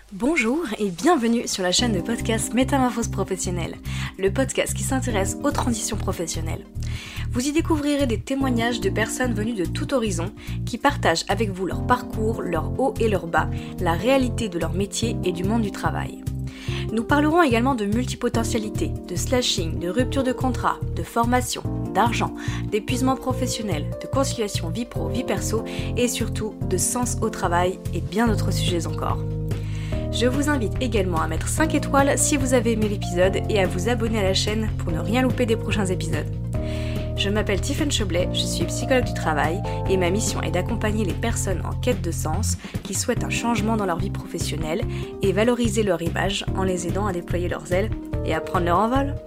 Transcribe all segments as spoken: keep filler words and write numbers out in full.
Bonjour et bienvenue sur la chaîne de podcast Métamorphose professionnelle, le podcast qui s'intéresse aux transitions professionnelles. Vous y découvrirez des témoignages de personnes venues de tout horizon qui partagent avec vous leur parcours, leurs hauts et leurs bas, la réalité de leur métier et du monde du travail. Nous parlerons également de multipotentialité, de slashing, de rupture de contrat, de formation, d'argent, d'épuisement professionnel, de conciliation vie pro, vie perso et surtout de sens au travail et bien d'autres sujets encore. Je vous invite également à mettre cinq étoiles si vous avez aimé l'épisode et à vous abonner à la chaîne pour ne rien louper des prochains épisodes. Je m'appelle Tiffaine Choblet, je suis psychologue du travail et ma mission est d'accompagner les personnes en quête de sens qui souhaitent un changement dans leur vie professionnelle et valoriser leur image en les aidant à déployer leurs ailes et à prendre leur envol.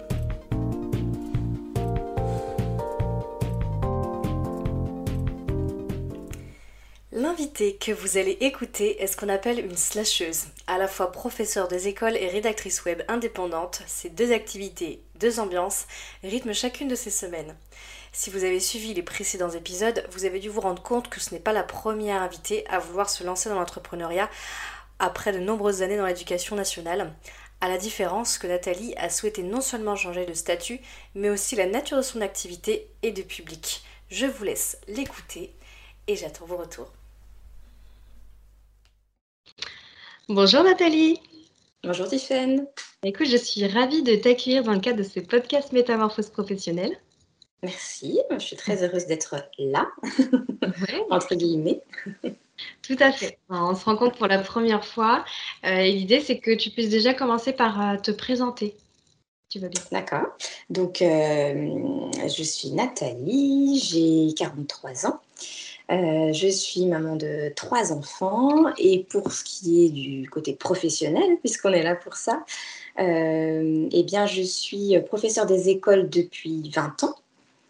L'invitée que vous allez écouter est ce qu'on appelle une slasheuse, à la fois professeure des écoles et rédactrice web indépendante. Ces deux activités, deux ambiances, rythment chacune de ces semaines. Si vous avez suivi les précédents épisodes, vous avez dû vous rendre compte que ce n'est pas la première invitée à vouloir se lancer dans l'entrepreneuriat après de nombreuses années dans l'éducation nationale, à la différence que Nathalie a souhaité non seulement changer de statut, mais aussi la nature de son activité et de public. Je vous laisse l'écouter et j'attends vos retours. Bonjour Nathalie. Bonjour Tiffaine. Écoute, je suis ravie de t'accueillir dans le cadre de ce podcast Métamorphose professionnelle. Merci, je suis très heureuse d'être là, Ouais. entre guillemets. Tout à fait. On se rencontre pour la première fois euh, et l'idée c'est que tu puisses déjà commencer par euh, te présenter. Tu vas bien. D'accord. Donc, euh, je suis Nathalie, j'ai quarante-trois ans. Euh, je suis maman de trois enfants et pour ce qui est du côté professionnel, puisqu'on est là pour ça, euh, eh bien, je suis professeure des écoles depuis vingt ans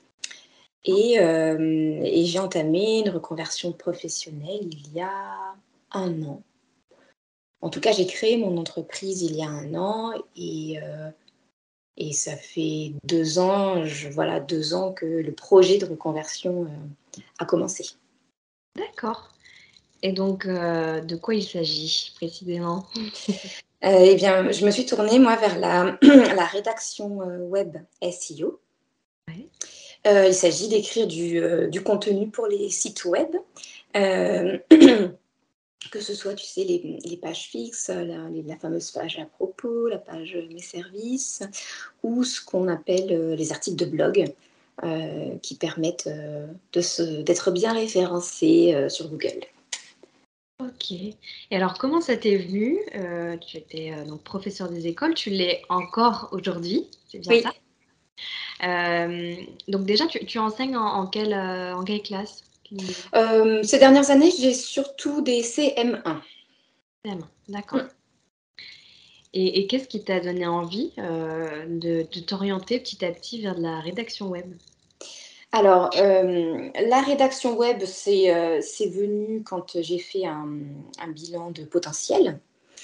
et, euh, et j'ai entamé une reconversion professionnelle il y a un an. En tout cas, j'ai créé mon entreprise il y a un an et, euh, et ça fait deux ans, je, voilà, deux ans que le projet de reconversion euh, a commencé. D'accord. Et donc, euh, de quoi il s'agit précisément ? euh, Eh bien, je me suis tournée, moi, vers la, la rédaction euh, web S E O. Ouais. Euh, il s'agit d'écrire du, euh, du contenu pour les sites web. Euh, que ce soit, tu sais, les, les pages fixes, la, la fameuse page à propos, la page mes services, ou ce qu'on appelle euh, les articles de blog euh, qui permettent euh, de se, d'être bien référencés euh, sur Google. Ok. Et alors, comment ça t'est venu ? euh, Tu étais euh, donc professeur des écoles, tu l'es encore aujourd'hui, c'est bien Oui. ça ? Euh, donc déjà, tu, tu enseignes en, en, quelle, euh, en quelle classe ? euh, Ces dernières années, j'ai surtout des C M un. C M un, d'accord. Mm. Et, et qu'est-ce qui t'a donné envie euh, de, de t'orienter petit à petit vers de la rédaction web ? Alors, euh, la rédaction web, c'est, euh, c'est venu quand j'ai fait un, un bilan de potentiel.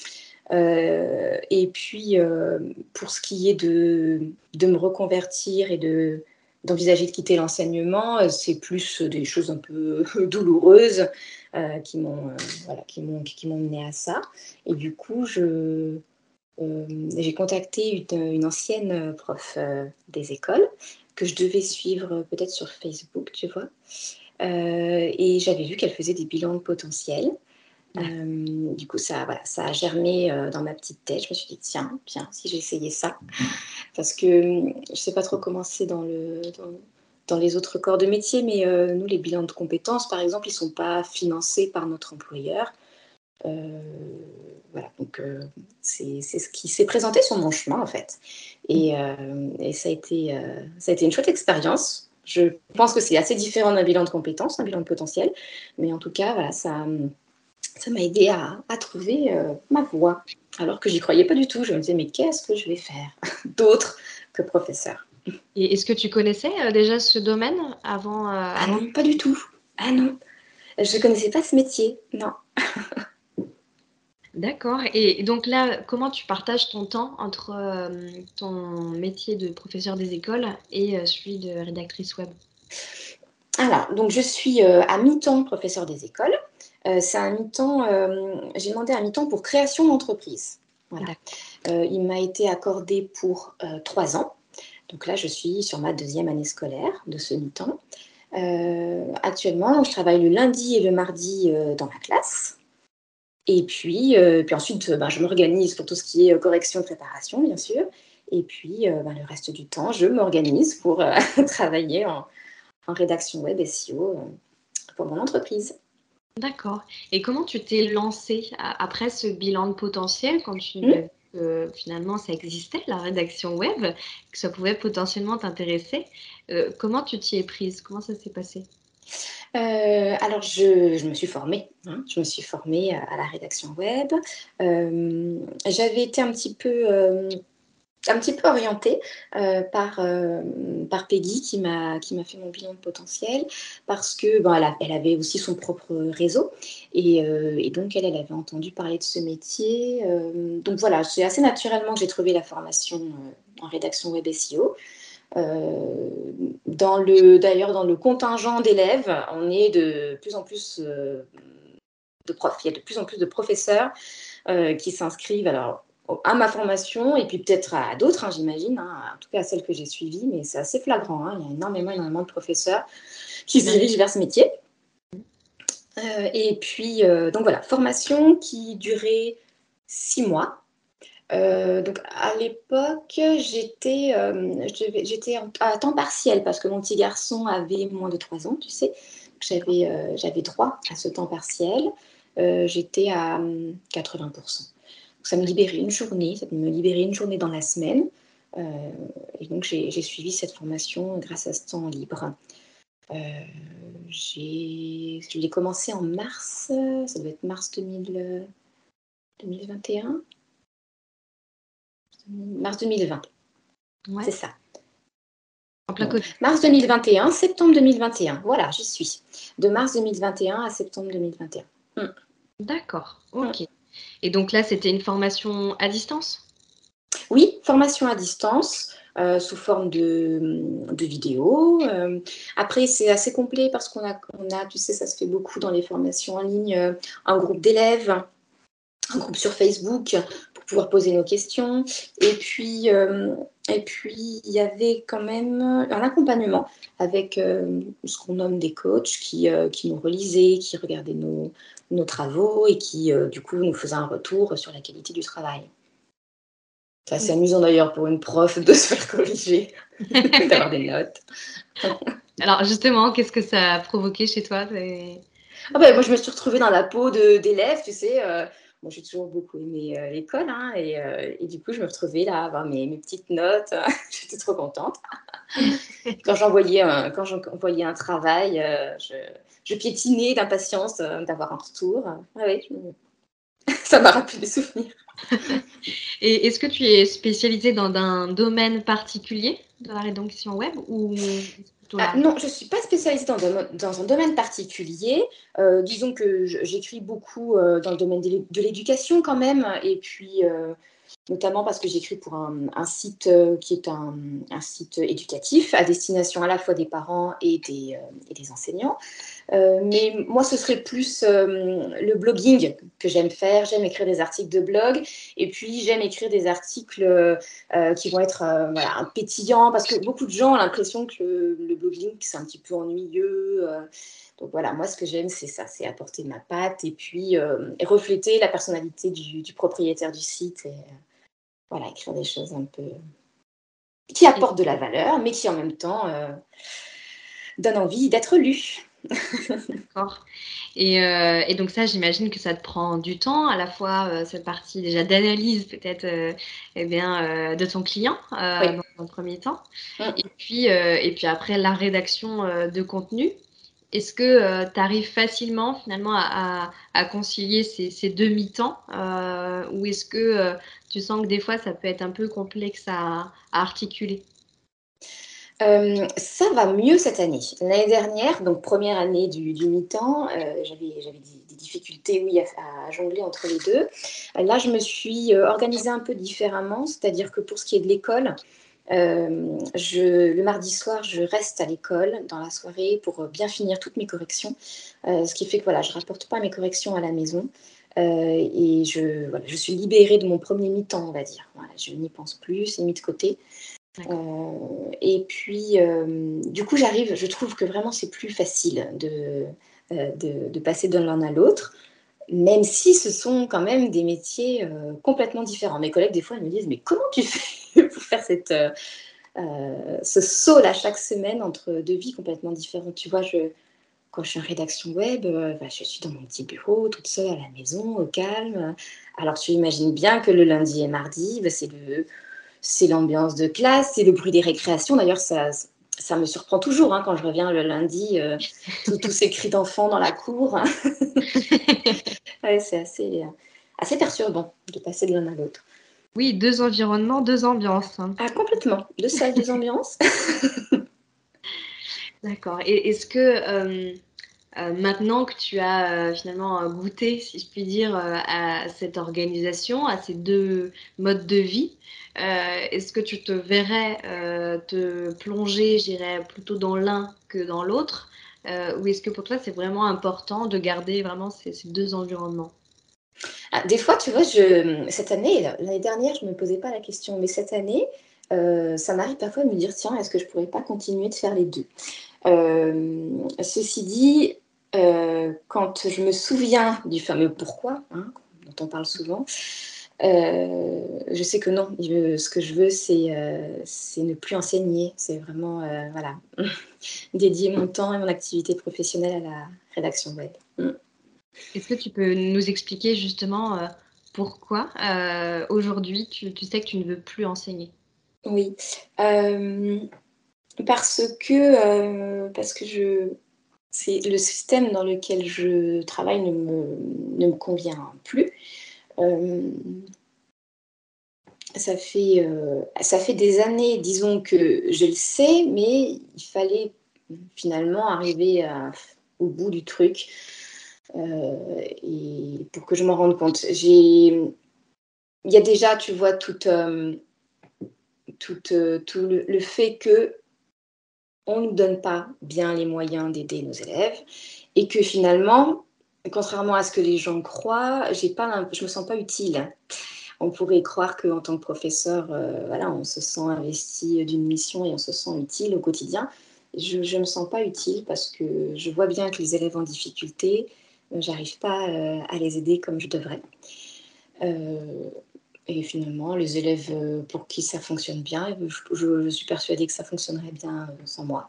Euh, et puis, euh, pour ce qui est de, de me reconvertir et de, d'envisager de quitter l'enseignement, c'est plus des choses un peu douloureuses euh, qui, m'ont, euh, voilà, qui, m'ont, qui m'ont mené à ça. Et du coup, je, euh, j'ai contacté une, une ancienne prof euh, des écoles que je devais suivre peut-être sur Facebook, tu vois. Euh, et j'avais vu qu'elle faisait des bilans de potentiel. Euh, du coup, ça, voilà, ça a germé euh, dans ma petite tête. Je me suis dit, tiens, tiens, si j'essayais ça. Parce que je ne sais pas trop comment c'est dans, le, dans, dans les autres corps de métier, mais euh, nous, les bilans de compétences, par exemple, ils ne sont pas financés par notre employeur. Euh, voilà, donc euh, c'est, c'est ce qui s'est présenté sur mon chemin, en fait. Et, euh, et ça, a été, euh, ça a été une chouette expérience. Je pense que c'est assez différent d'un bilan de compétences, un bilan de potentiel. Mais en tout cas, voilà, ça... ça m'a aidé à, à trouver euh, ma voie, alors que j'y croyais pas du tout. Je me disais, mais qu'est-ce que je vais faire d'autre que professeur ? Et est-ce que tu connaissais euh, déjà ce domaine avant, euh, Ah avant... non, pas du tout. Ah non, je connaissais pas ce métier, non. D'accord. Et donc là, comment tu partages ton temps entre euh, ton métier de professeur des écoles et euh, celui de rédactrice web ? Alors, donc je suis euh, à mi-temps professeur des écoles. Euh, c'est un mi-temps, euh, j'ai demandé un mi-temps pour création d'entreprise. Voilà. Euh, il m'a été accordé pour euh, trois ans. Donc là, je suis sur ma deuxième année scolaire de ce mi-temps. Euh, actuellement, je travaille le lundi et le mardi euh, dans la classe. Et puis, euh, puis ensuite, ben, je m'organise pour tout ce qui est correction et préparation, bien sûr. Et puis, euh, ben, le reste du temps, je m'organise pour euh, travailler en, en rédaction web S E O euh, pour mon entreprise. D'accord. Et comment tu t'es lancée après ce bilan de potentiel, quand tu Mmh. as vu que finalement ça existait, la rédaction web, que ça pouvait potentiellement t'intéresser, euh, comment tu t'y es prise? Comment ça s'est passé? Euh, alors, je, je me suis formée. Hein, je me suis formée à, à la rédaction web. Euh, j'avais été un petit peu, euh, un petit peu orientée euh, par, euh, par Peggy qui m'a, qui m'a fait mon bilan de potentiel parce que bon, elle, a- elle avait aussi son propre réseau et, euh, et donc elle, elle avait entendu parler de ce métier. Euh, donc voilà, c'est assez naturellement que j'ai trouvé la formation euh, en rédaction web S E O. Euh, dans le, d'ailleurs, dans le contingent d'élèves, on est de plus en plus euh, de profs. Il y a de plus en plus de professeurs euh, qui s'inscrivent alors, à ma formation et puis peut-être à d'autres, hein, j'imagine, hein, en tout cas à celles que j'ai suivies, mais c'est assez flagrant. Hein, il y a énormément, énormément de professeurs qui se dirigent vers ce métier. Euh, et puis, euh, donc voilà, formation qui durait six mois. Euh, donc à l'époque, j'étais euh, j'étais à temps partiel parce que mon petit garçon avait moins de trois ans, tu sais. J'avais euh, j'avais droit à ce temps partiel. Euh, j'étais à hum, quatre-vingts pour cent. Donc, ça me libérait une journée, ça me libérait une journée dans la semaine. Euh, et donc j'ai j'ai suivi cette formation grâce à ce temps libre. Euh, j'ai, je l'ai commencé en mars, ça doit être mars deux mille, deux mille vingt et un. Mars deux mille vingt, Ouais, c'est ça. en plein Covid. Mars deux mille vingt et un, septembre deux mille vingt et un. Voilà, j'y suis. De mars deux mille vingt et un à septembre deux mille vingt et un. Mm. D'accord, Mm. ok. Et donc là, c'était une formation à distance? Oui, formation à distance. Euh, sous forme de, de vidéos. Euh, après, c'est assez complet parce qu'on a, on a, tu sais, ça se fait beaucoup dans les formations en ligne, euh, un groupe d'élèves, un groupe sur Facebook pour pouvoir poser nos questions. Et puis, euh, et puis il y avait quand même un accompagnement avec euh, ce qu'on nomme des coachs qui, euh, qui nous relisaient, qui regardaient nos, nos travaux et qui, euh, du coup, nous faisaient un retour sur la qualité du travail. C'est assez amusant d'ailleurs pour une prof de se faire corriger, d'avoir des notes. Alors justement, qu'est-ce que ça a provoqué chez toi? Ah bah, moi, je me suis retrouvée dans la peau de, d'élèves, tu sais. Euh, moi, j'ai toujours beaucoup aimé euh, l'école, hein, et, euh, et du coup, je me retrouvais là à avoir mes, mes petites notes. J'étais trop contente. Quand j'envoyais un, quand j'envoyais un travail, euh, je, je piétinais d'impatience euh, d'avoir un retour. Ah oui, je- ça m'a rappelé des souvenirs. Et est-ce que tu es spécialisée dans un domaine particulier de la rédaction web ou c'est plutôt Ah, large? non, je ne suis pas spécialisée dans, dans un domaine particulier. Euh, disons que je- j'écris beaucoup euh, dans le domaine de l'é- de l'éducation quand même. Et puis, euh, notamment parce que j'écris pour un, un site euh, qui est un, un site éducatif à destination à la fois des parents et des, euh, et des enseignants. Euh, mais moi, ce serait plus euh, le blogging que j'aime faire. J'aime écrire des articles de blog. Et puis, j'aime écrire des articles euh, qui vont être euh, voilà, pétillants parce que beaucoup de gens ont l'impression que le, le blogging, c'est un petit peu ennuyeux. Euh, donc voilà, moi, ce que j'aime, c'est ça, c'est apporter ma patte et puis euh, et refléter la personnalité du, du propriétaire du site et euh, voilà, écrire des choses un peu qui apportent de la valeur, mais qui en même temps euh, donnent envie d'être lues. D'accord. Et, euh, et donc ça, j'imagine que ça te prend du temps, à la fois euh, cette partie déjà d'analyse peut-être euh, eh bien, euh, de ton client euh, Oui. dans un premier temps, Mm. et puis, euh, et puis après la rédaction euh, de contenu. Est-ce que tu arrives facilement finalement à, à- à concilier ces, ces deux mi-temps euh, ou est-ce que euh, tu sens que des fois ça peut être un peu complexe à, à articuler? Euh, ça va mieux cette année. L'année dernière, donc première année du, du mi-temps, euh, j'avais, j'avais des, des difficultés, oui, à, à jongler entre les deux. Là, je me suis euh, organisée un peu différemment, c'est-à-dire que pour ce qui est de l'école, Euh, je, le mardi soir, je reste à l'école dans la soirée pour bien finir toutes mes corrections, euh, ce qui fait que voilà, je ne rapporte pas mes corrections à la maison. Euh, et je, voilà, je suis libérée de mon premier mi-temps, on va dire. Voilà, je n'y pense plus, c'est mis de côté. Euh, et puis, euh, du coup, j'arrive, je trouve que vraiment c'est plus facile de, euh, de, de passer de l'un à l'autre, même si ce sont quand même des métiers euh, complètement différents. Mes collègues, des fois, ils me disent, mais comment tu fais pour faire cette, euh, euh, ce saut-là chaque semaine entre deux vies complètement différentes? Tu vois, je, quand je suis en rédaction web, euh, bah, je suis dans mon petit bureau, toute seule à la maison, au calme. Alors, tu imagines bien que le lundi et mardi, bah, c'est le c'est l'ambiance de classe, c'est le bruit des récréations. D'ailleurs, ça, ça me surprend toujours hein, quand je reviens le lundi, euh, tous ces cris d'enfants dans la cour. Ouais, c'est assez, assez perturbant de passer de l'un à l'autre. Oui, deux environnements, deux ambiances. Ah, complètement. Deux salles, deux ambiances. D'accord. Et est-ce que euh, euh, maintenant que tu as euh, finalement goûté, si je puis dire, euh, à cette organisation, à ces deux modes de vie, euh, est-ce que tu te verrais euh, te plonger, je dirais, plutôt dans l'un que dans l'autre, euh, ou est-ce que pour toi c'est vraiment important de garder vraiment ces, ces deux environnements? Ah, des fois, tu vois, je, cette année, l'année dernière, je ne me posais pas la question, mais cette année, euh, ça m'arrive parfois de me dire, tiens, est-ce que je ne pourrais pas continuer de faire les deux? Euh, ceci dit, euh, quand je me souviens du fameux pourquoi, hein, dont on parle souvent, euh, je sais que non. Je, ce que je veux, c'est euh, c'est ne plus enseigner. C'est vraiment euh, voilà, dédier mon temps et mon activité professionnelle à la rédaction web. Mm. Est-ce que tu peux nous expliquer justement euh, pourquoi euh, aujourd'hui tu, tu sais que tu ne veux plus enseigner? Oui, euh, parce que euh, parce que je c'est le système dans lequel je travaille ne me, ne me convient plus. Euh, ça fait, euh, ça fait des années, disons que je le sais, mais il fallait finalement arriver à- au bout du truc euh, et pour que je m'en rende compte. J'ai, il y a déjà, tu vois, tout, euh, tout, euh, tout le, le fait que on ne nous donne pas bien les moyens d'aider nos élèves et que finalement, contrairement à ce que les gens croient, j'ai pas, je me sens pas utile. On pourrait croire qu'en tant que professeur, euh, voilà, on se sent investi d'une mission et on se sent utile au quotidien. Je ne me sens pas utile parce que je vois bien que les élèves en difficulté, euh, j'arrive pas euh, à les aider comme je devrais. Euh, et finalement, les élèves euh, pour qui ça fonctionne bien, je, je- je suis persuadée que ça fonctionnerait bien euh, sans moi.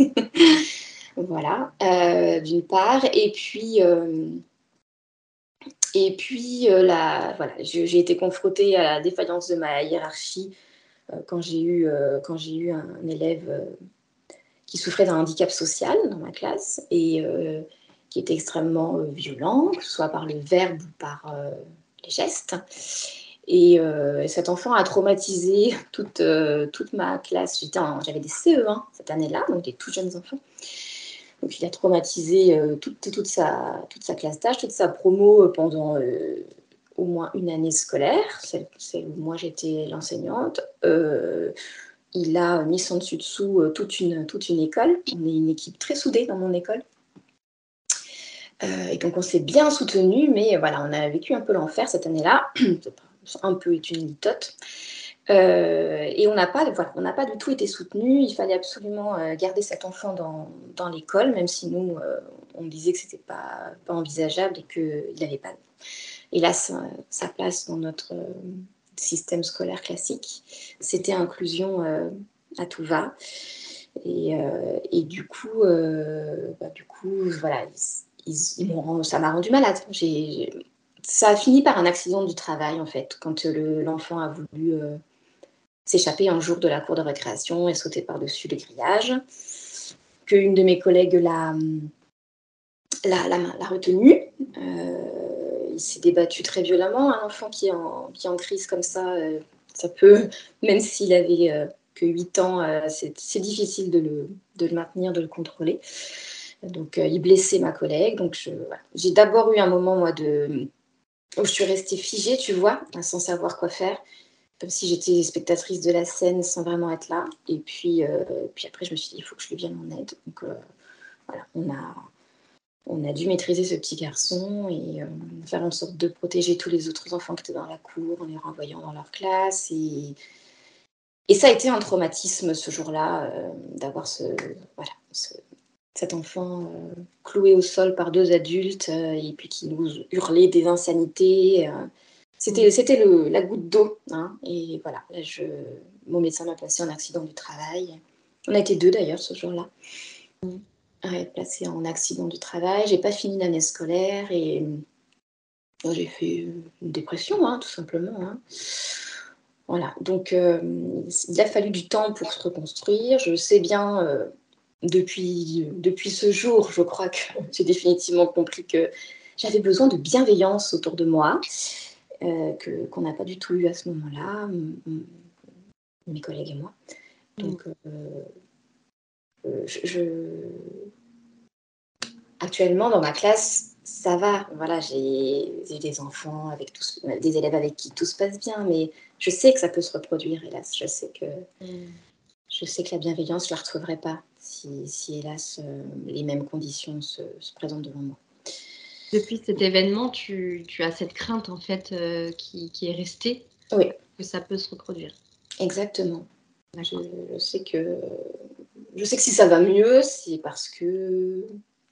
Voilà, euh, d'une part. Et puis, euh, et puis euh, la, voilà, je- j'ai été confrontée à la défaillance de ma hiérarchie euh, quand j'ai eu, euh, quand j'ai eu un, un élève euh, qui souffrait d'un handicap social dans ma classe et euh, qui était extrêmement euh, violent, que ce soit par le verbe ou par euh, les gestes. Et euh, cet enfant a traumatisé toute, euh, toute ma classe. J'étais en- j'avais des C E un cette année-là, donc des tout jeunes enfants. Donc il a traumatisé euh, toute, toute, sa, toute sa classe d'âge, toute sa promo euh, pendant euh, au moins une année scolaire, celle, celle où moi j'étais l'enseignante. Euh, il a mis son dessus-dessous euh, toute, une, toute une école. On est une équipe très soudée dans mon école. Euh, et donc on s'est bien soutenu, mais voilà, on a vécu un peu l'enfer cette année-là. Un peu est une litote. Euh, et on n'a pas, voilà, on n'a pas du tout été soutenu. Il fallait absolument euh, garder cet enfant dans, dans l'école, même si nous, euh, on disait que c'était pas, pas envisageable et qu'il n'avait pas, hélas, sa place dans notre euh, système scolaire classique. C'était inclusion euh, à tout va. Et, euh, et du coup, euh, bah, du coup, voilà, ils, ils, ils m'ont, ça m'a rendu malade. J'ai, ça a fini par un accident du travail en fait, quand le, l'enfant a voulu euh, s'échapper un jour de la cour de récréation et sauter par-dessus les grillages, qu'une de mes collègues l'a, l'a, l'a, l'a retenu. Euh, il s'est débattu très violemment. Un enfant qui est en, qui est en crise comme ça, euh, ça peut, même s'il avait euh, que huit ans, euh, c'est, c'est difficile de le, de le maintenir, de le contrôler. Donc, euh, il blessait ma collègue. Donc, je, voilà. J'ai d'abord eu un moment, moi, de, où je suis restée figée, tu vois, sans savoir quoi faire. comme si j'étais spectatrice de la scène sans vraiment être là. Et puis, euh, puis après, je me suis dit, il faut que je lui vienne en aide. Donc euh, voilà, on a, on a dû maîtriser ce petit garçon et euh, faire en sorte de protéger tous les autres enfants qui étaient dans la cour en les renvoyant dans leur classe. Et, et ça a été un traumatisme ce jour-là, euh, d'avoir ce, voilà, ce, cet enfant euh, cloué au sol par deux adultes euh, et puis qui nous hurlait des insanités. Euh, c'était c'était le, la goutte d'eau. Hein, et voilà, là, je, mon médecin m'a placé en accident du travail. On a été deux d'ailleurs ce jour-là. Mm. Ouais, placé en accident du travail. J'ai pas fini l'année scolaire et euh, j'ai fait une dépression, hein, tout simplement. Hein. Voilà, donc euh, il a fallu du temps pour se reconstruire. Je sais bien, euh, depuis, depuis ce jour, je crois que j'ai définitivement compris que j'avais besoin de bienveillance autour de moi, euh, que, qu'on n'a pas du tout eu à ce moment-là, m- m- mes collègues et moi. Donc, euh, euh, je, je- actuellement, dans ma classe, ça va. Voilà, j'ai, j'ai des enfants, avec tous, des élèves avec qui tout se passe bien, mais je sais que ça peut se reproduire, hélas. Je sais que, Mm. je sais que la bienveillance, je ne la retrouverai pas si, si hélas, euh, les mêmes conditions se, se présentent devant moi. Depuis cet événement, tu, tu as cette crainte en fait euh, qui, qui est restée, Oui, que ça peut se reproduire. exactement. Je, D'accord. je sais que, je sais que si ça va mieux, c'est parce que,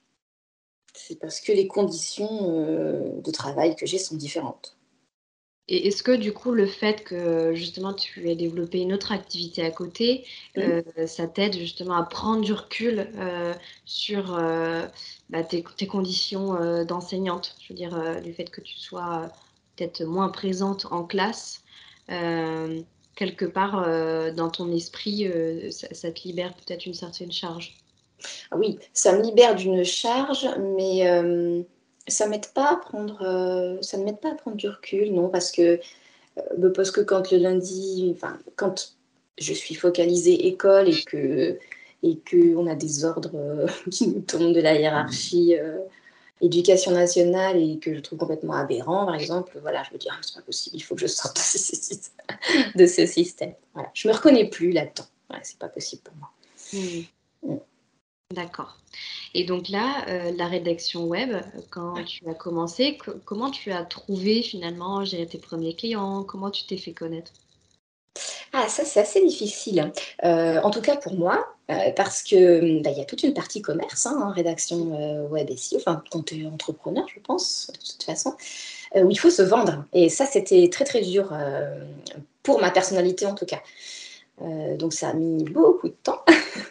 c'est parce que les conditions euh, de travail que j'ai sont différentes. Et est-ce que du coup, le fait que justement tu aies développé une autre activité à côté, Mm. euh, ça t'aide justement à prendre du recul euh, sur euh, bah, tes, tes conditions euh, d'enseignante? Je veux dire, euh, du fait que tu sois euh, peut-être moins présente en classe, euh, quelque part euh, dans ton esprit, euh, ça, ça te libère peut-être une certaine charge. Ah oui, ça me libère d'une charge, mais euh, ça m'aide pas à prendre, euh, ça ne m'aide pas à prendre du recul, non, parce que, euh, parce que quand le lundi, enfin, quand je suis focalisée école et que et que on a des ordres euh, qui nous tombent de la hiérarchie euh, éducation nationale et que je trouve complètement aberrant, par exemple, voilà, je me dis ah, c'est pas possible, il faut que je sorte de ce système. De ce système. Voilà, je me reconnais plus là-dedans. Ouais, c'est pas possible pour moi. Hmm. Mm. D'accord. Et donc là, euh, la rédaction web, quand Ouais. tu as commencé, co- comment tu as trouvé finalement gérer tes premiers clients? Comment tu t'es fait connaître? Ah, ça, c'est assez difficile. Euh, en tout cas pour moi, euh, parce que bah, il y a toute une partie commerce hein, en rédaction euh, web et S E O, enfin, quand tu es entrepreneur, je pense, de toute façon, euh, où il faut se vendre. Et ça, c'était très, très dur euh, pour ma personnalité, en tout cas. Euh, donc, ça a mis beaucoup de temps.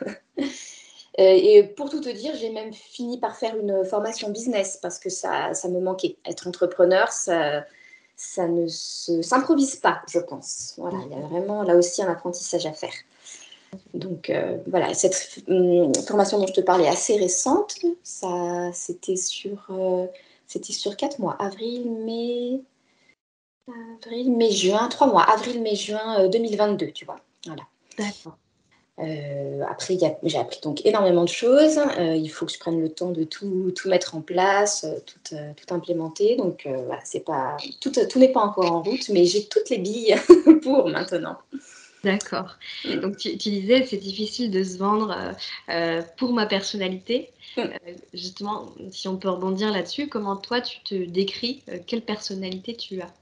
Euh, et pour tout te dire, j'ai même fini par faire une formation business parce que ça, ça me manquait. Être entrepreneur, ça, ça ne se, s'improvise pas, je pense. Voilà, il y a vraiment là aussi un apprentissage à faire. Donc euh, voilà, cette hum, formation dont je te parlais est assez récente. Ça, c'était sur, euh, c'était sur quatre mois, avril, mai, avril, mai, juin, trois mois, avril, mai, juin euh, deux mille vingt-deux, tu vois. Voilà. D'accord. Euh, après, y a, j'ai appris donc énormément de choses. Euh, il faut que je prenne le temps de tout, tout mettre en place, euh, tout, euh, tout implémenter. Donc, euh, voilà, c'est pas, tout, tout n'est pas encore en route, mais j'ai toutes les billes pour maintenant. D'accord. Mm. Donc tu, tu disais, c'est difficile de se vendre euh, euh, pour ma personnalité. Mm. Euh, justement, si on peut rebondir là-dessus, comment toi tu te décris, euh, quelle personnalité tu as?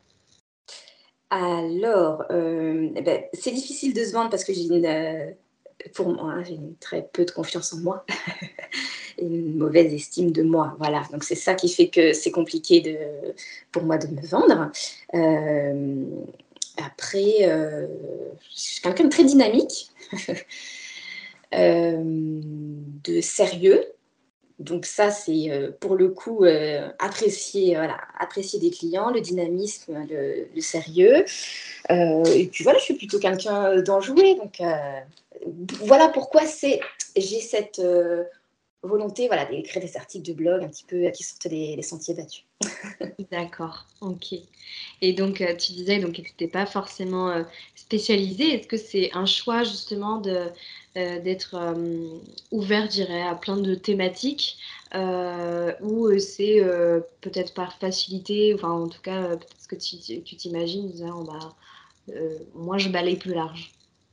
Alors, euh, eh ben, c'est difficile de se vendre parce que j'ai une, euh, pour moi, hein, j'ai une très peu de confiance en moi et une mauvaise estime de moi. Voilà, donc c'est ça qui fait que c'est compliqué de, pour moi de me vendre. Euh, après, euh, je suis quelqu'un de très dynamique, euh, de sérieux. Donc ça, c'est euh, pour le coup euh, apprécier, voilà, apprécier des clients, le dynamisme, le, le sérieux. Euh, et puis voilà, je suis plutôt quelqu'un d'enjoué. Donc euh, voilà pourquoi c'est, j'ai cette euh, volonté voilà, d'écrire des articles de blog un petit peu qui sortent des, des sentiers battus. D'accord, ok. Et donc, euh, tu disais donc, que tu n'étais pas forcément euh, spécialisée. Est-ce que c'est un choix justement de, euh, d'être euh, ouvert, je dirais, à plein de thématiques euh, ou euh, c'est euh, peut-être par facilité, enfin en tout cas, euh, peut-être ce que tu, tu t'imagines, en disant, bah, euh, moi, je balaye plus large?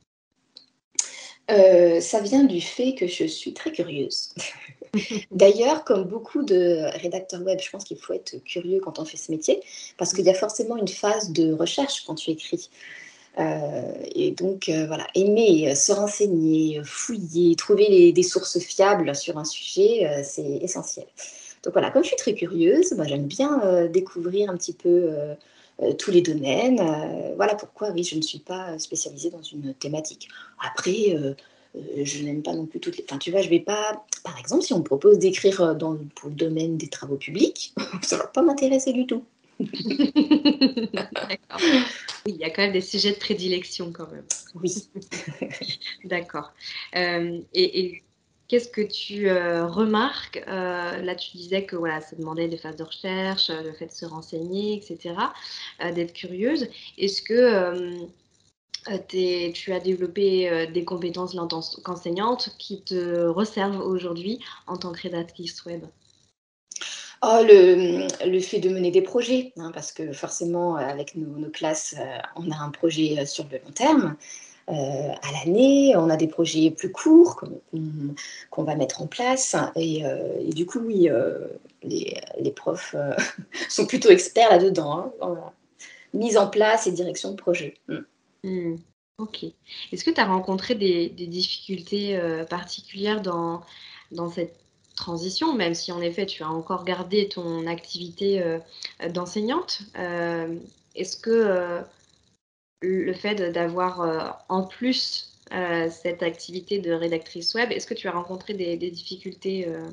Euh, ça vient du fait que je suis très curieuse. D'ailleurs, comme beaucoup de rédacteurs web, je pense qu'il faut être curieux quand on fait ce métier, parce qu'il y a forcément une phase de recherche quand tu écris. Euh, et donc, euh, voilà, aimer euh, se renseigner, fouiller, trouver les- des sources fiables sur un sujet, euh, c'est essentiel. Donc voilà, comme je suis très curieuse, bah, j'aime bien euh, découvrir un petit peu euh, euh, tous les domaines. Euh, voilà pourquoi, oui, je ne suis pas spécialisée dans une thématique. Après, euh, euh, je n'aime pas non plus toutes les... Enfin, tu vois, je vais pas... Par exemple, si on me propose d'écrire euh, dans, pour le domaine des travaux publics, ça ne va pas m'intéresser du tout. D'accord. Oui, il y a quand même des sujets de prédilection quand même. Oui. D'accord. Euh, et, et qu'est-ce que tu euh, remarques? Euh, là, tu disais que voilà, ça demandait des phases de recherche, euh, le fait de se renseigner, et cetera, euh, d'être curieuse. Est-ce que euh, euh, t'es- tu as développé euh, des compétences en tant qu'enseignante qui te resservent aujourd'hui en tant que rédactrice web? Oh, le, le fait de mener des projets, hein, parce que forcément, avec nos, nos classes, euh, on a un projet euh, sur le long terme. Euh, à l'année, on a des projets plus courts qu'on qu'on- qu'on va mettre en place. Et, euh, et du coup, oui, euh, les, les profs euh, sont plutôt experts là-dedans, hein, dans la mise en place et direction de projet. Mm. Hmm, ok. Est-ce que tu as rencontré des, des difficultés euh, particulières dans, dans cette transition, même si en effet tu as encore gardé ton activité euh, d'enseignante? Euh, est-ce que euh, le fait de- d'avoir euh, en plus euh, cette activité de rédactrice web, est-ce que tu as rencontré des, des difficultés euh,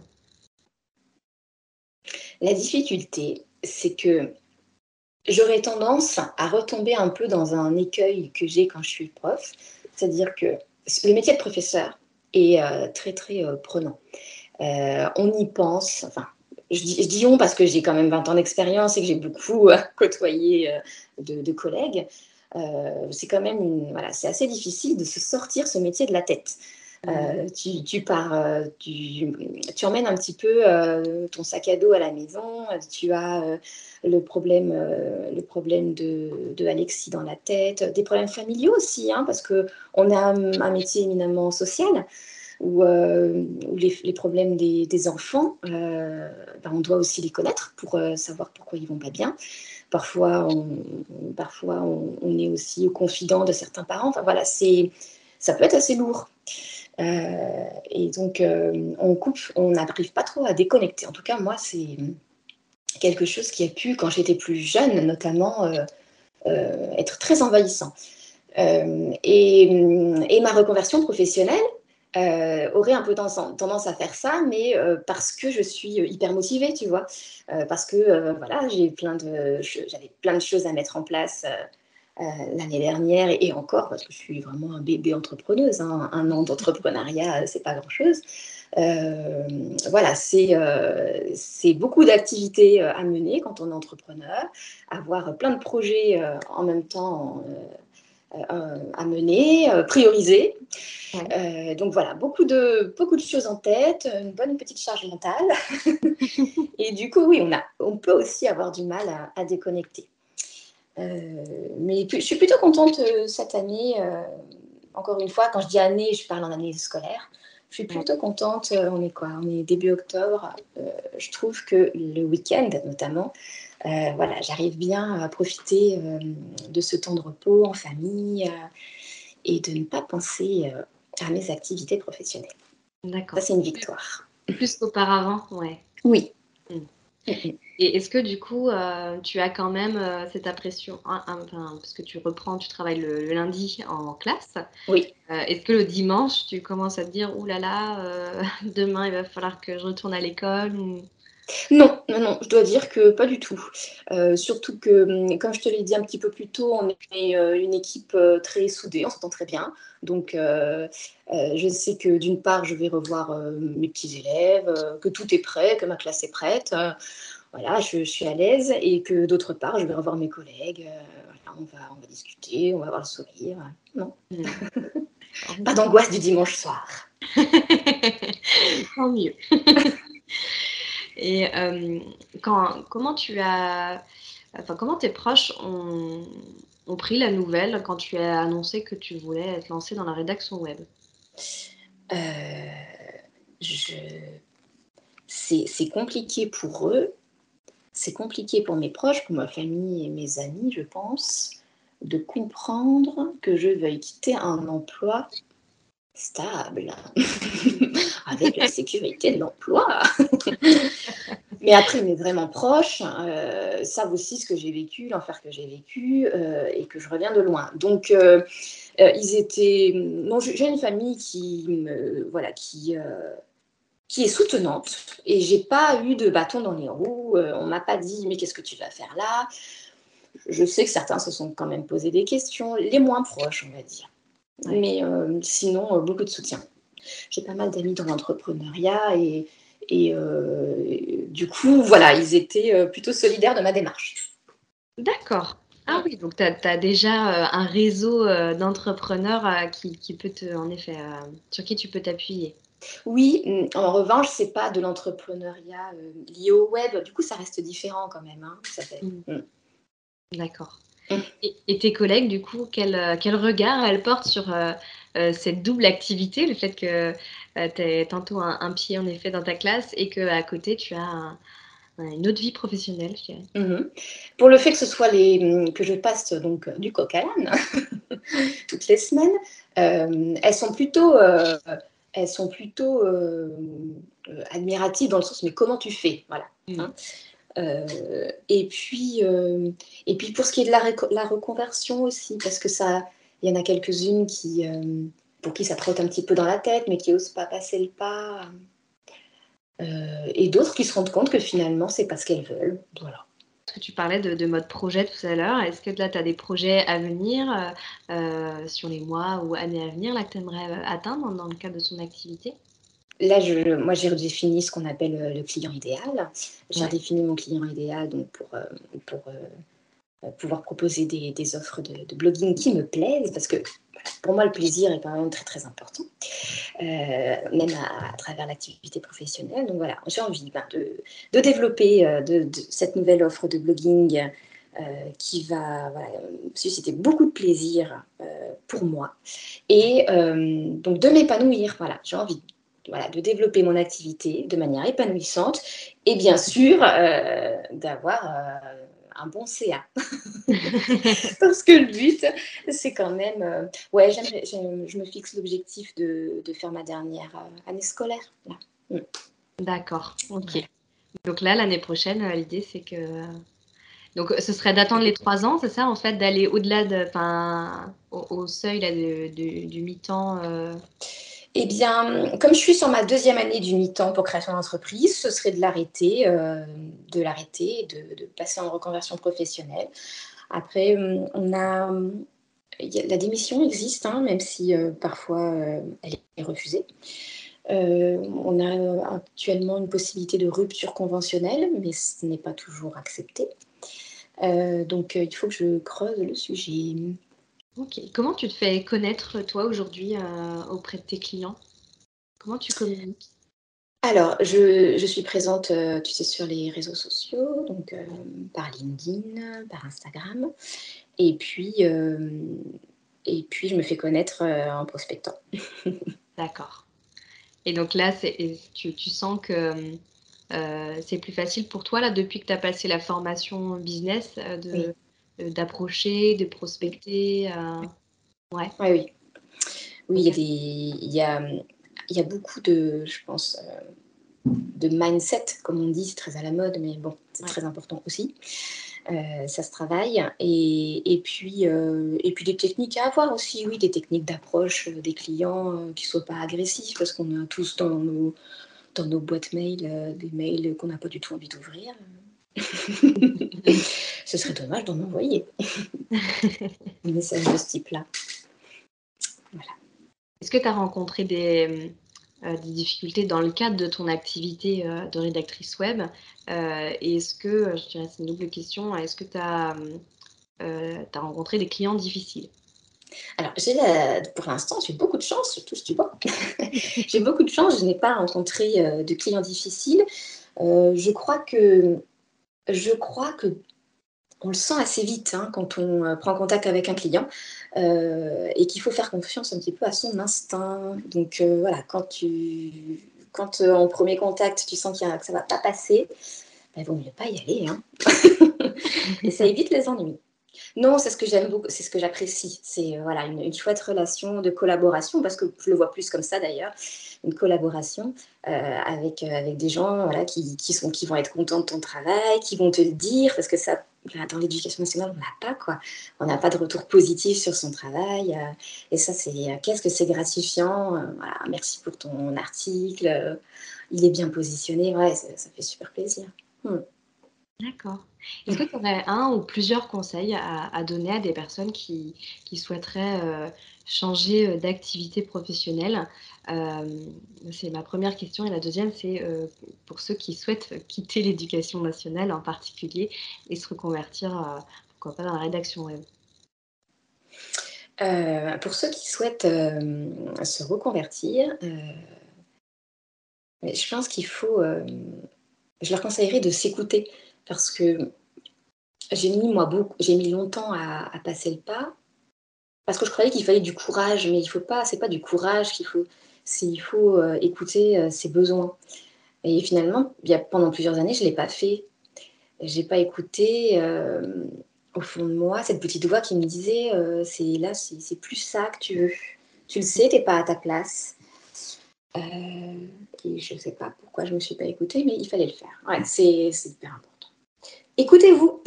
La difficulté, c'est que j'aurais tendance à retomber un peu dans un écueil que j'ai quand je suis prof, c'est-à-dire que le métier de professeur est euh, très très euh, prenant. Euh, on y pense, enfin, je dis, je dis on parce que j'ai quand même vingt ans d'expérience et que j'ai beaucoup euh, côtoyé euh, de, de collègues. Euh, c'est quand même une, voilà, c'est assez difficile de se sortir ce métier de la tête. Euh, tu, tu pars, euh, tu, tu emmènes un petit peu euh, ton sac à dos à la maison. Tu as euh, le problème, euh, le problème de, de Alexis dans la tête, des problèmes familiaux aussi, hein, parce que on a un, un métier éminemment social où, euh, où les, les, problèmes des, des enfants, euh, ben on doit aussi les connaître pour euh, savoir pourquoi ils vont pas bien. Parfois, on, parfois on, on est aussi au confident de certains parents. Enfin voilà, c'est, ça peut être assez lourd. Euh, et donc, euh, on coupe, on n'arrive pas trop à déconnecter. En tout cas, moi, c'est quelque chose qui a pu, quand j'étais plus jeune, notamment, euh, euh, être très envahissant. Euh, et, et ma reconversion professionnelle euh, aurait un peu tendance, tendance à faire ça, mais euh, parce que je suis hyper motivée, tu vois. Euh, parce que, euh, voilà, j'ai plein de, j'avais plein de choses à mettre en place euh, euh, l'année dernière et, et encore, parce que je suis vraiment un bébé entrepreneuse. Hein, un an d'entrepreneuriat, c'est pas grand-chose. Euh, voilà, c'est euh, c'est beaucoup d'activités euh, à mener quand on est entrepreneur, avoir plein de projets euh, en même temps euh, euh, à mener, euh, prioriser. Ouais. Euh, donc voilà, beaucoup de, beaucoup de choses en tête, une bonne petite charge mentale. Et du coup, oui, on, a, on peut aussi avoir du mal à, à déconnecter. Euh, mais je suis plutôt contente euh, cette année. Euh, encore une fois, quand je dis année, je parle en année scolaire. Je suis plutôt contente. Euh, on est quoi? On est début octobre. Euh, je trouve que le week-end, notamment, euh, voilà, j'arrive bien à profiter euh, de ce temps de repos en famille euh, et de ne pas penser euh, à mes activités professionnelles. Ça, D'accord. c'est une victoire. Plus qu'auparavant, ouais. Oui. Mm. Mm-mm. Et est-ce que du coup, euh, tu as quand même euh, cette impression, hein, hein, enfin, parce que tu reprends, tu travailles le, le lundi en classe, Oui. euh, est-ce que le dimanche, tu commences à te dire, ouh là là, euh, demain il va falloir que je retourne à l'école ou... Non, non, non, je dois dire que pas du tout. Euh, surtout que, hum, comme je te l'ai dit un petit peu plus tôt, on est euh, une équipe euh, très soudée, on s'entend très bien. Donc, euh, euh, je sais que d'une part, je vais revoir euh, mes petits élèves, euh, que tout est prêt, que ma classe est prête. Euh, voilà, je, je suis à l'aise. Et que d'autre part, je vais revoir mes collègues. Euh, voilà, on va, on va discuter, on va avoir le sourire. Non, Hmm. pas d'angoisse du dimanche soir. Tant mieux. Et euh, quand, comment tu as, enfin, comment tes proches ont, ont pris la nouvelle quand tu as annoncé que tu voulais te lancer dans la rédaction web? euh, je... c'est, c'est compliqué pour eux, c'est compliqué pour mes proches, pour ma famille et mes amis, je pense, de comprendre que je veuille quitter un emploi stable, avec la sécurité de l'emploi. Mais après, mes vraiment proches euh, savent aussi ce que j'ai vécu, l'enfer que j'ai vécu, euh, et que je reviens de loin. Donc, euh, euh, ils étaient... Non, j'ai une famille qui, me, voilà, qui, euh, qui est soutenante, et j'ai pas eu de bâton dans les roues. Euh, on m'a pas dit, mais qu'est-ce que tu vas faire là? Je sais que certains se sont quand même posé des questions, les moins proches, on va dire. Ouais. Mais euh, sinon, euh, beaucoup de soutien. J'ai pas mal d'amis dans l'entrepreneuriat et, et, euh, et du coup, voilà, ils étaient euh, plutôt solidaires de ma démarche. D'accord. Ah oui, donc tu as déjà euh, un réseau euh, d'entrepreneurs euh, qui, qui peut te, en effet, euh, sur qui tu peux t'appuyer. Oui, en revanche, c'est pas de l'entrepreneuriat euh, lié au web. Du coup, ça reste différent quand même. Hein, ça fait. Mmh. Mm. D'accord. Mm. Et, et tes collègues, du coup, quel, quel regard elles portent sur euh, euh, cette double activité, le fait que euh, tu aies tantôt un, un pied en effet dans ta classe et qu'à côté tu as un, une autre vie professionnelle, je dirais. Mm-hmm. Pour le fait que ce soit les que je passe donc du coq à l'âne toutes les semaines, euh, elles sont plutôt euh, elles sont plutôt euh, admiratives dans le sens mais comment tu fais, voilà. Mm. Hein. Euh, et puis euh, et puis pour ce qui est de la, réco- la reconversion aussi, parce que ça, il y en a quelques-unes qui euh, pour qui ça trotte un petit peu dans la tête, mais qui osent pas passer le pas, euh, et d'autres qui se rendent compte que finalement c'est pas ce qu'elles veulent, voilà. Parce que tu parlais de, de mode projet tout à l'heure, est-ce que là tu as des projets à venir euh, sur les mois ou années à venir là que tu aimerais atteindre dans le cadre de ton activité? Là, je, moi, j'ai redéfini ce qu'on appelle le client idéal. J'ai ouais. redéfini mon client idéal donc pour, euh, pour euh, pouvoir proposer des, des offres de, de blogging qui me plaisent, parce que pour moi, le plaisir est quand même très, très important, euh, même à, à travers l'activité professionnelle. Donc voilà, j'ai envie ben, de, de développer euh, de, de cette nouvelle offre de blogging euh, qui va voilà, susciter beaucoup de plaisir euh, pour moi. Et euh, donc de m'épanouir, voilà, j'ai envie de Voilà, de développer mon activité de manière épanouissante et bien sûr euh, d'avoir euh, un bon C A. Parce que le but, c'est quand même... Euh, ouais, j'aimerais, j'aime, je me fixe l'objectif de, de faire ma dernière euh, année scolaire. Là. Mm. D'accord, ok. Ouais. Donc là, l'année prochaine, l'idée, c'est que... Donc, ce serait d'attendre les trois ans, c'est ça, en fait, d'aller au-delà de, enfin, au, au seuil là, de, de, du mi-temps euh... Eh bien, comme je suis sur ma deuxième année du mi-temps pour création d'entreprise, ce serait de l'arrêter, euh, de l'arrêter et de, de passer en reconversion professionnelle. Après, on a, y a la démission existe, hein, même si euh, parfois euh, elle est refusée. Euh, on a actuellement une possibilité de rupture conventionnelle, mais ce n'est pas toujours accepté. Euh, donc, euh, il faut que je creuse le sujet. Ok. Comment tu te fais connaître, toi, aujourd'hui, euh, auprès de tes clients? Comment tu communiques? Alors, je, je suis présente, euh, tu sais, sur les réseaux sociaux, donc euh, par LinkedIn, par Instagram, et puis, euh, et puis je me fais connaître euh, en prospectant. D'accord. Et donc là, c'est, tu, tu sens que euh, c'est plus facile pour toi, là, depuis que tu as passé la formation business, euh, de, oui. euh, d'approcher, de prospecter euh... Ouais. Oui, oui. Oui, okay. il y a des, il y a, il y a beaucoup de, je pense, euh, de mindset, comme on dit, c'est très à la mode, mais bon, c'est ouais. très important aussi. Euh, ça se travaille. Et, et, puis, euh, et puis des techniques à avoir aussi, oui, des techniques d'approche des clients euh, qui ne soient pas agressifs, parce qu'on a tous dans nos, dans nos boîtes mail euh, des mails qu'on n'a pas du tout envie d'ouvrir. Ce serait dommage d'en envoyer des messages de ce type-là. Voilà. Est-ce que tu as rencontré des, euh, des difficultés dans le cadre de ton activité euh, de rédactrice web euh, et est-ce que, je dirais c'est une double question, est-ce que tu as euh, rencontré des clients difficiles? Alors, j'ai la, pour l'instant, j'ai beaucoup de chance, surtout si tu vois. J'ai beaucoup de chance, je n'ai pas rencontré euh, de clients difficiles. Euh, je crois que, je crois que on le sent assez vite hein, quand on euh, prend contact avec un client euh, et qu'il faut faire confiance un petit peu à son instinct. Donc euh, voilà, quand, tu, quand euh, en premier contact, tu sens qu'il y a, que ça ne va pas passer, il vaut mieux pas y aller. Hein. Et ça évite les ennuis. Non, c'est ce que j'aime beaucoup, c'est ce que j'apprécie. C'est euh, voilà, une, une chouette relation de collaboration, parce que je le vois plus comme ça d'ailleurs, une collaboration euh, avec, euh, avec des gens voilà, qui, qui, sont, qui vont être contents de ton travail, qui vont te le dire, parce que ça, là, dans l'éducation nationale, on n'a pas quoi. On n'a pas de retour positif sur son travail. Euh, et ça, c'est euh, qu'est-ce que c'est gratifiant. Euh, voilà, merci pour ton article. Euh, il est bien positionné. Ouais, ça, ça fait super plaisir. Hmm. D'accord. Est-ce que tu aurais un ou plusieurs conseils à, à donner à des personnes qui, qui souhaiteraient euh, changer d'activité professionnelle? Euh, c'est ma première question. Et la deuxième, c'est euh, pour ceux qui souhaitent quitter l'éducation nationale en particulier et se reconvertir, euh, pourquoi pas, dans la rédaction web. Euh, pour ceux qui souhaitent euh, se reconvertir, euh, je pense qu'il faut, euh, je leur conseillerais de s'écouter parce que j'ai mis moi beaucoup, j'ai mis longtemps à, à passer le pas parce que je croyais qu'il fallait du courage, mais il faut pas, c'est pas du courage qu'il faut, c'est il faut euh, écouter euh, ses besoins. Et finalement, il y a, pendant plusieurs années, je l'ai pas fait. J'ai pas écouté euh, au fond de moi cette petite voix qui me disait euh, c'est là, c'est, c'est plus ça que tu veux. Tu le sais, t'es pas à ta place. Euh, et je sais pas pourquoi je me suis pas écoutée, mais il fallait le faire. Ouais, c'est, c'est hyper important. Écoutez-vous.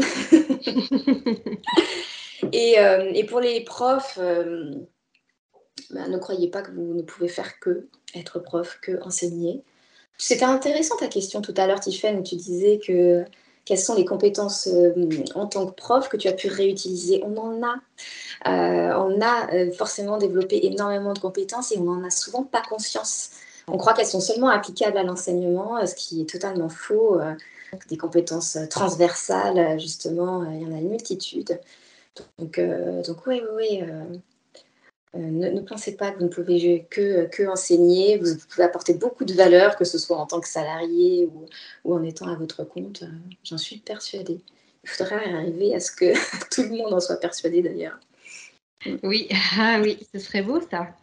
et, euh, et pour les profs, euh, ben, ne croyez pas que vous ne pouvez faire que être prof, que enseigner. C'était intéressant ta question tout à l'heure, Tiffaine, où tu disais que quelles sont les compétences euh, en tant que prof que tu as pu réutiliser. On en a. Euh, on a euh, forcément développé énormément de compétences et on n'en a souvent pas conscience. On croit qu'elles sont seulement applicables à l'enseignement, ce qui est totalement faux. Euh, des compétences transversales, justement, euh, il y en a une multitude. Donc, euh, donc oui, oui, oui. Euh, euh, ne, ne pensez pas que vous ne pouvez que, que enseigner. Vous pouvez apporter beaucoup de valeur, que ce soit en tant que salarié ou, ou en étant à votre compte. Euh, j'en suis persuadée. Il faudrait arriver à ce que tout le monde en soit persuadé, d'ailleurs. Oui, ah oui, ce serait beau ça.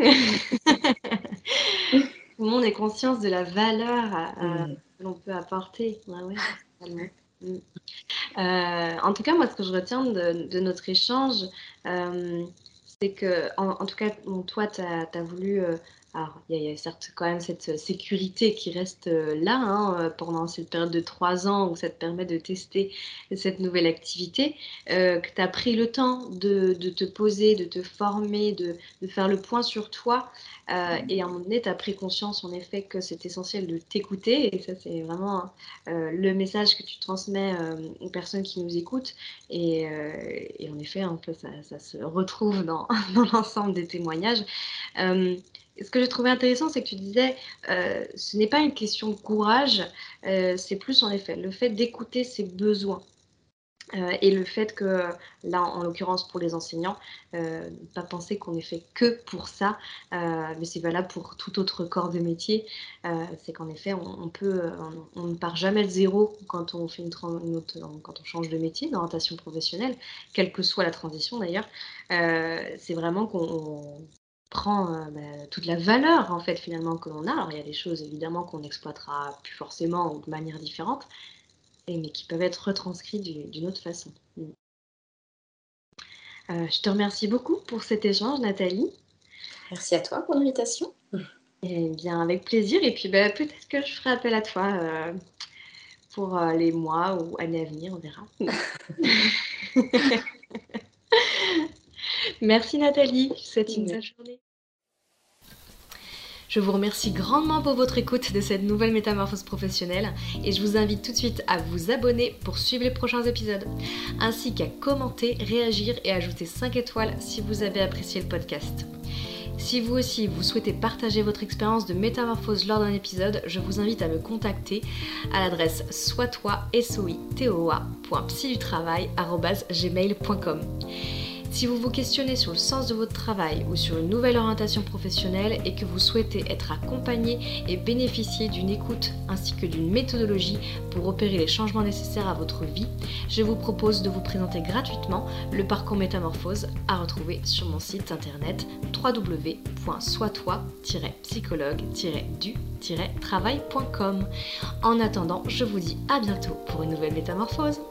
Tout le monde ait conscience de la valeur à, à, Mmh. que l'on peut apporter. Ouais, ouais, totalement. Mm. Euh, en tout cas, moi, ce que je retiens de, de notre échange, euh, c'est que, en, en tout cas, bon, toi, tu as voulu. Euh, alors, il y, y a certes quand même cette sécurité qui reste euh, là hein, pendant cette période de trois ans où ça te permet de tester cette nouvelle activité, euh, que tu as pris le temps de, de te poser, de te former, de, de faire le point sur toi. Euh, et à un moment donné, tu as pris conscience en effet que c'est essentiel de t'écouter. Et ça, c'est vraiment euh, le message que tu transmets euh, aux personnes qui nous écoutent. Et, euh, et en effet, un peu, ça, ça se retrouve dans, dans l'ensemble des témoignages. Euh, ce que j'ai trouvé intéressant, c'est que tu disais, euh, ce n'est pas une question de courage, euh, c'est plus en effet le fait d'écouter ses besoins. Euh, et le fait que, là, en, en l'occurrence pour les enseignants, euh, pas penser qu'on est fait que pour ça, euh, mais c'est valable pour tout autre corps de métier, euh, c'est qu'en effet, on, on peut, on, on ne part jamais de zéro quand on fait une, une autre, quand on change de métier, d'orientation professionnelle, quelle que soit la transition d'ailleurs. Euh, c'est vraiment qu'on prend euh, bah, toute la valeur en fait finalement que l'on a. Alors il y a des choses évidemment qu'on n'exploitera plus forcément ou de manière différente, mais qui peuvent être retranscrits d'une autre façon. Euh, je te remercie beaucoup pour cet échange, Nathalie. Merci à toi pour l'invitation. Eh bien, avec plaisir. Et puis, bah, peut-être que je ferai appel à toi euh, pour euh, les mois ou années à venir, on verra. Merci, Nathalie. Je te souhaite une bonne journée. Je vous remercie grandement pour votre écoute de cette nouvelle métamorphose professionnelle et je vous invite tout de suite à vous abonner pour suivre les prochains épisodes, ainsi qu'à commenter, réagir et ajouter cinq étoiles si vous avez apprécié le podcast. Si vous aussi vous souhaitez partager votre expérience de métamorphose lors d'un épisode, je vous invite à me contacter à l'adresse soitoi point psy du travail arobase gmail point com. Si vous vous questionnez sur le sens de votre travail ou sur une nouvelle orientation professionnelle et que vous souhaitez être accompagné et bénéficier d'une écoute ainsi que d'une méthodologie pour opérer les changements nécessaires à votre vie, je vous propose de vous présenter gratuitement le parcours Métamorphose à retrouver sur mon site internet w w w point sois toi tiret psychologue tiret du tiret travail point com. En attendant, je vous dis à bientôt pour une nouvelle métamorphose.